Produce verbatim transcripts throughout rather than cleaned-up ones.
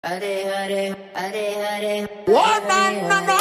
Hare Hare, Hare Hare. What? No, no, no.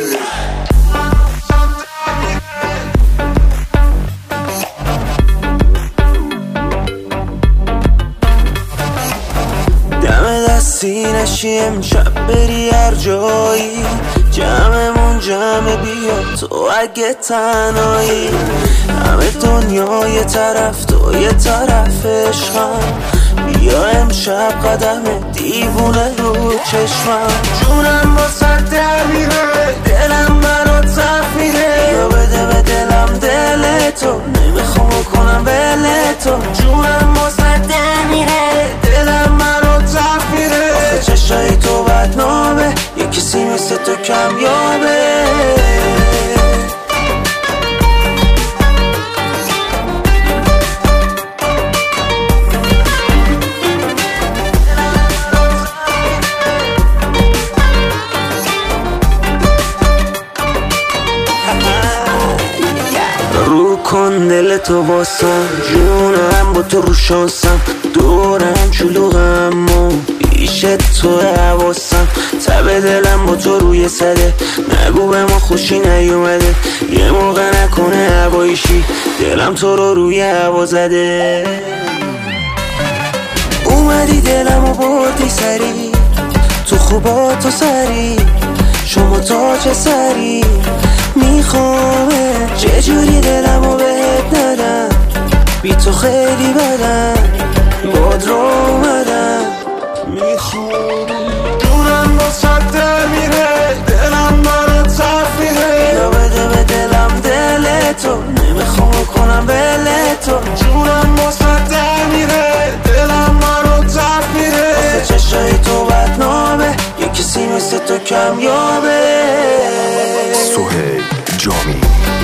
دم دستی نشی امشب بری هر جایی، جمعمون جمع بیا تو اگه تنهایی. همه دنیا یه طرف تو یه طرف عشقم، بیا امشب قدم دیوونه رو چشمم. جونم واسه در میره، دلم برات صف میره. یا بده به دلم دل تو، نمیخوام کنم ول تو. جونم واسه در میره، دلم برات صف میره. آخه چشای تو بدنامه، یه کسی مثل تو کمیابه. رو کن دل تو باسم، جونم با تو رو شانسم. دورم شلوغم و پیش تو حواسم. تب دلم با تو روی صده، نگو به ما خوشی نیومده. یه موقع نکنه هوایشی، دلم تو رو روی هوا زده. اومدی دلم و بردی سری، تو خوبا تو سری. شما تاج سری میخوامه، چجوری دلمو بهت ندم. بی تو خیلی بدم، باد رو اومدم. میخوامه دورم با سطر میره، دلم برات صرف میره. یا بده به دلم دل تو، نمیخوام کنم ول تو. جونم با سطر میره، دلم برات صرف میره. آخه چشای تو بدنامه، یه کسی مثل تو کمیابه. سهیل جامی.